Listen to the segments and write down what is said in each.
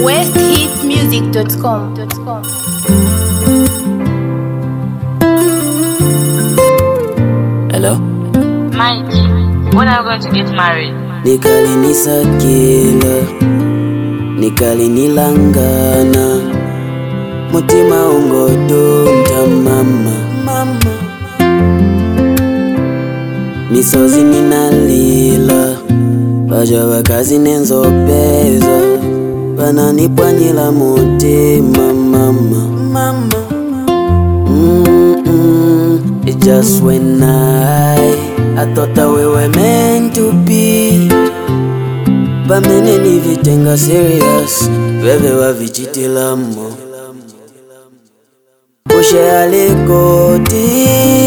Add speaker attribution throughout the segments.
Speaker 1: westhitmusic.com.
Speaker 2: Hello?
Speaker 3: Mike, when are we going to get married?
Speaker 2: Nikalinisakila, nikalinilangana, mutima ungodonta mama. Misozi ninalila, baja bakazi nenzopeza, bananipwanyila mutima mama. It just when I thought that we were meant to be, bamene nivitenga serious, bebe wavichitilamo. Ushe alikoti,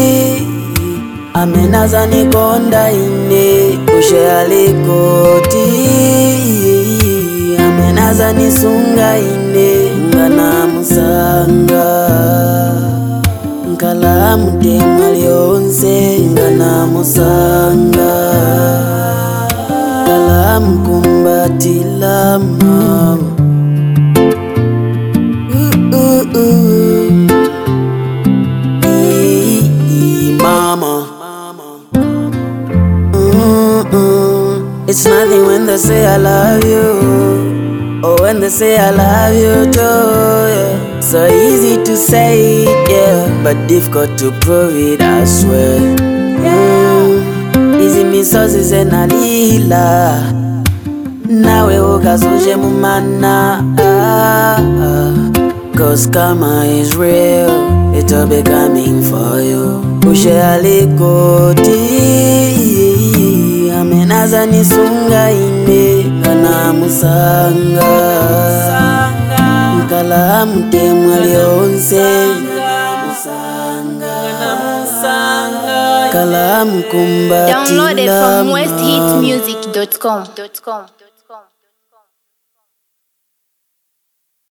Speaker 2: amenaza nikonda ine. Ushe alikoti, amenaza nisunga ine. Ngana musanga, nkala mutemwa lyonse. Ngana musanga, nkala mkumbatila mama. It's nothing when they say I love you, or when they say I love you too, yeah. So easy to say it, yeah, but difficult to prove it, I swear. Easy misozi zenalila, nawe ukazuje mumana. Cause karma is real, it'll be coming for you. Ushe alikoti, amenaza nisunga ine. Ngana musanga, nkala mutemwa lyonse. Kala mkumbatila
Speaker 1: Downloaded from westhitmusic.com.